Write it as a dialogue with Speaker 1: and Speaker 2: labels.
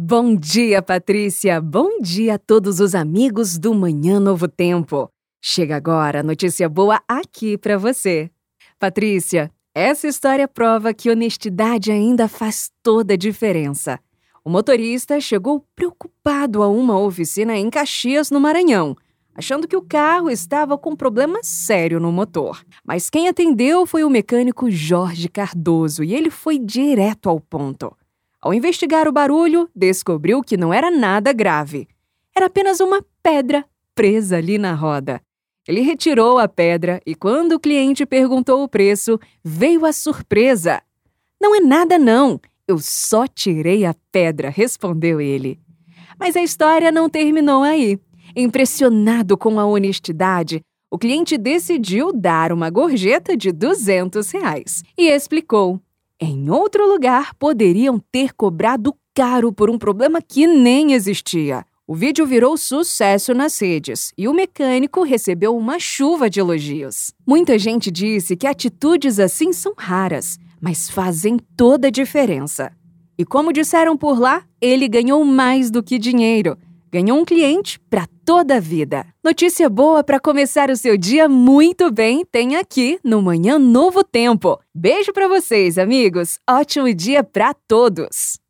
Speaker 1: Bom dia, Patrícia! Bom dia a todos os amigos do Manhã Novo Tempo! Chega agora a notícia boa aqui para você. Patrícia, essa história prova que honestidade ainda faz toda a diferença. O motorista chegou preocupado a uma oficina em Caxias, no Maranhão, achando que o carro estava com problema sério no motor. Mas quem atendeu foi o mecânico Jorge Cardoso e ele foi direto ao ponto. Ao investigar o barulho, descobriu que não era nada grave. Era apenas uma pedra presa ali na roda. Ele retirou a pedra e quando o cliente perguntou o preço, veio a surpresa. "Não é nada não, eu só tirei a pedra", respondeu ele. Mas a história não terminou aí. Impressionado com a honestidade, o cliente decidiu dar uma gorjeta de R$ 200 e explicou. Em outro lugar, poderiam ter cobrado caro por um problema que nem existia. O vídeo virou sucesso nas redes e o mecânico recebeu uma chuva de elogios. Muita gente disse que atitudes assim são raras, mas fazem toda a diferença. E como disseram por lá, ele ganhou mais do que dinheiro. Ganhou um cliente para toda a vida. Notícia boa para começar o seu dia muito bem tem aqui no Manhã Novo Tempo. Beijo para vocês, amigos. Ótimo dia para todos.